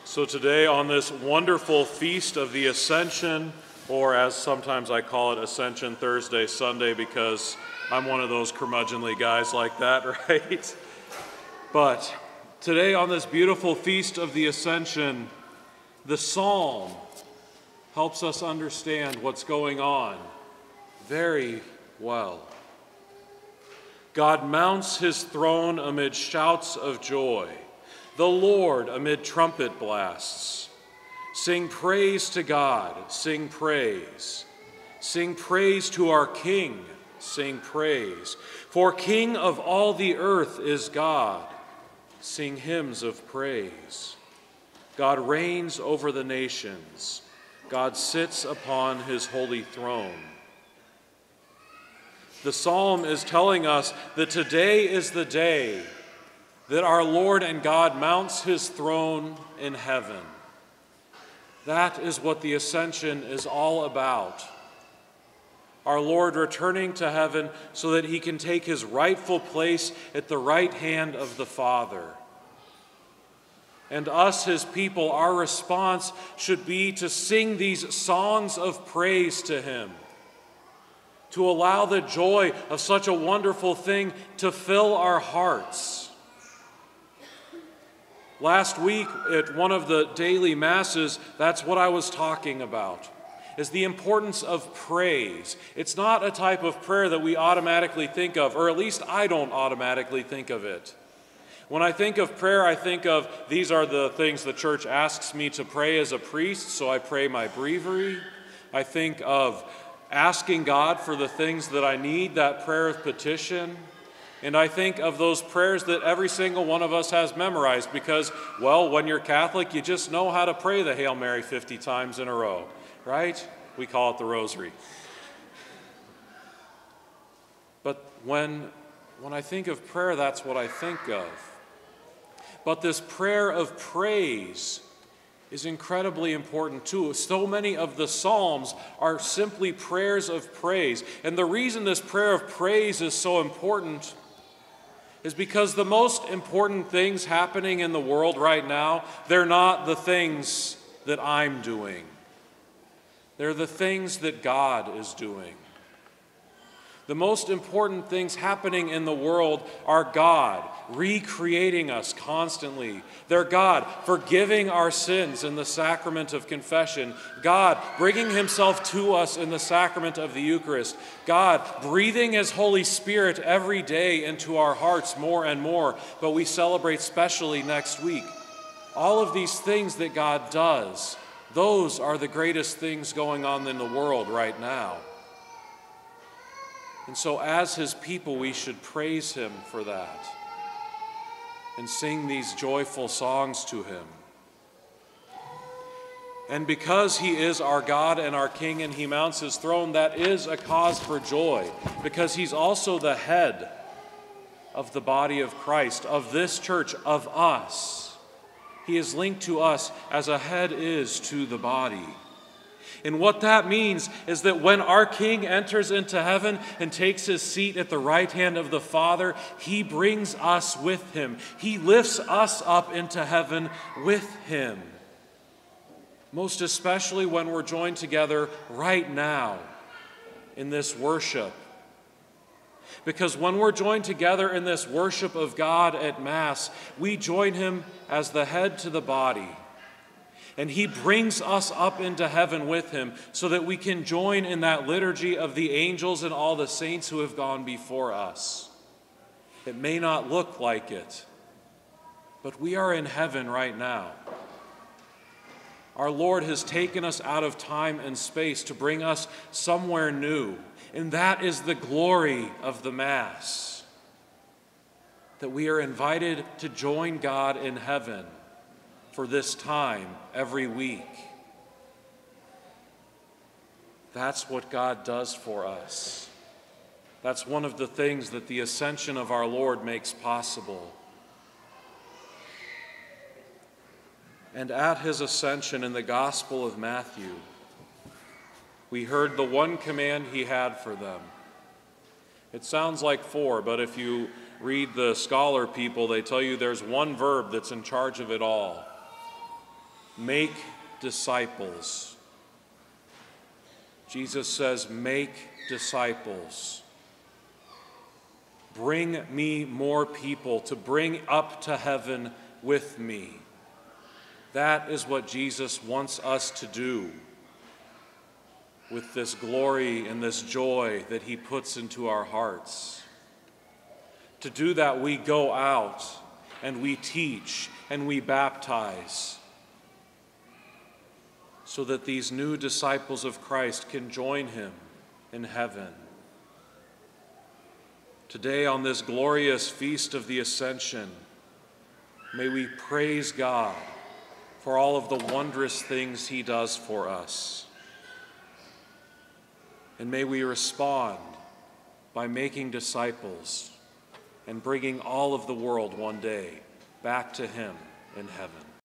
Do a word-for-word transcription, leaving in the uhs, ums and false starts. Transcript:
So today, on this wonderful feast of the Ascension, or as sometimes I call it, Ascension Thursday, Sunday, because I'm one of those curmudgeonly guys like that, right? But today, on this beautiful feast of the Ascension, the Psalm helps us understand what's going on very well. God mounts his throne amid shouts of joy, the Lord amid trumpet blasts. Sing praise to God, sing praise. Sing praise to our King, sing praise. For King of all the earth is God. Sing hymns of praise. God reigns over the nations. God sits upon his holy throne. The psalm is telling us that today is the day that our Lord and God mounts his throne in heaven. That is what the Ascension is all about. Our Lord returning to heaven so that he can take his rightful place at the right hand of the Father. And us, his people, our response should be to sing these songs of praise to him, to allow the joy of such a wonderful thing to fill our hearts. Last week at one of the daily masses, that's what I was talking about, is the importance of praise. It's not a type of prayer that we automatically think of, or at least I don't automatically think of it. When I think of prayer, I think of these are the things the church asks me to pray as a priest, so I pray my breviary. I think of asking God for the things that I need, that prayer of petition. And I think of those prayers that every single one of us has memorized because, well, when you're Catholic, you just know how to pray the Hail Mary fifty times in a row, right? We call it the Rosary. But when, when I think of prayer, that's what I think of. But this prayer of praise is incredibly important too. So many of the Psalms are simply prayers of praise. And the reason this prayer of praise is so important is because the most important things happening in the world right now, they're not the things that I'm doing. They're the things that God is doing. The most important things happening in the world are God recreating us constantly. They're God forgiving our sins in the sacrament of confession. God bringing himself to us in the sacrament of the Eucharist. God breathing his Holy Spirit every day into our hearts more and more, but we celebrate specially next week. All of these things that God does, those are the greatest things going on in the world right now. And so as his people, we should praise him for that and sing these joyful songs to him. And because he is our God and our King and he mounts his throne, that is a cause for joy, because he's also the head of the body of Christ, of this church, of us. He is linked to us as a head is to the body. And what that means is that when our King enters into heaven and takes his seat at the right hand of the Father, he brings us with him. He lifts us up into heaven with him. Most especially when we're joined together right now in this worship. Because when we're joined together in this worship of God at Mass, we join him as the head to the body. And he brings us up into heaven with him so that we can join in that liturgy of the angels and all the saints who have gone before us. It may not look like it, but we are in heaven right now. Our Lord has taken us out of time and space to bring us somewhere new, and that is the glory of the Mass, that we are invited to join God in heaven for this time every week. That's what God does for us. That's one of the things that the ascension of our Lord makes possible. And at his ascension in the Gospel of Matthew, we heard the one command he had for them. It sounds like four, but if you read the scholar people, they tell you there's one verb that's in charge of it all. make disciples. Jesus says, make disciples. Bring me more people to bring up to heaven with me. That is what Jesus wants us to do with this glory and this joy that he puts into our hearts. To do that, we go out and we teach and we baptize so that these new disciples of Christ can join him in heaven. Today, on this glorious feast of the Ascension, may we praise God for all of the wondrous things he does for us. And may we respond by making disciples and bringing all of the world one day back to him in heaven.